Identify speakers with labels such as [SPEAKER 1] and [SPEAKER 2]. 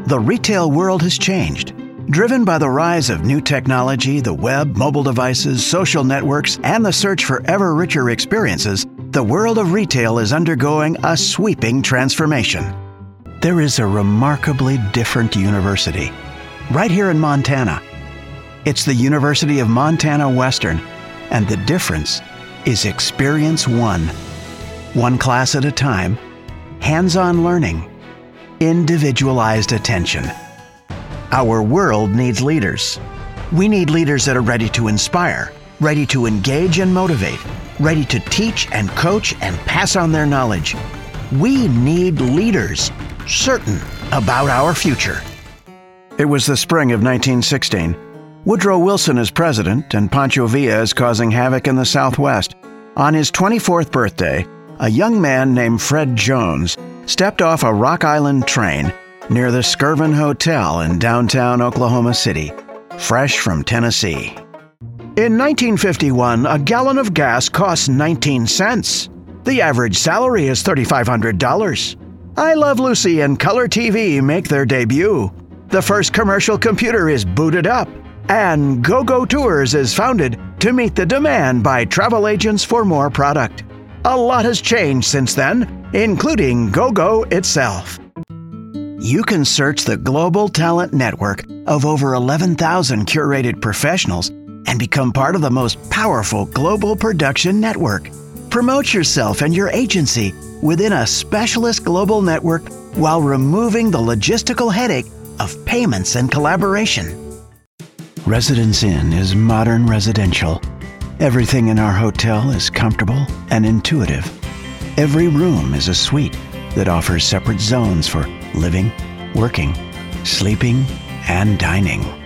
[SPEAKER 1] The retail world has changed. Driven by the rise of new technology, the web, mobile devices, social networks, and the search for ever richer experiences, the world of retail is undergoing a sweeping transformation. There is a remarkably different university right here in Montana. It's the University of Montana Western, and the difference is Experience One. One class at a time, hands-on learning, individualized attention. Our world needs leaders. We need leaders that are ready to inspire, ready to engage and motivate, ready to teach and coach and pass on their knowledge. We need leaders certain about our future. It was the spring of 1916. Woodrow Wilson is president and Pancho Villa is causing havoc in the Southwest. On his 24th birthday, a young man named Fred Jones stepped off a Rock Island train near the Skirvin Hotel in downtown Oklahoma City, fresh from Tennessee. In 1951, a gallon of gas costs 19 cents. The average salary is $3,500. I Love Lucy and Color TV make their debut. The first commercial computer is booted up, and GoGo Tours is founded to meet the demand by travel agents for more product. A lot has changed since then, including GoGo itself. You can search the global talent network of over 11,000 curated professionals and become part of the most powerful global production network. Promote yourself and your agency within a specialist global network while removing the logistical headache of payments and collaboration. Residence Inn is modern residential. Everything in our hotel is comfortable and intuitive. Every room is a suite that offers separate zones for living, working, sleeping, and dining.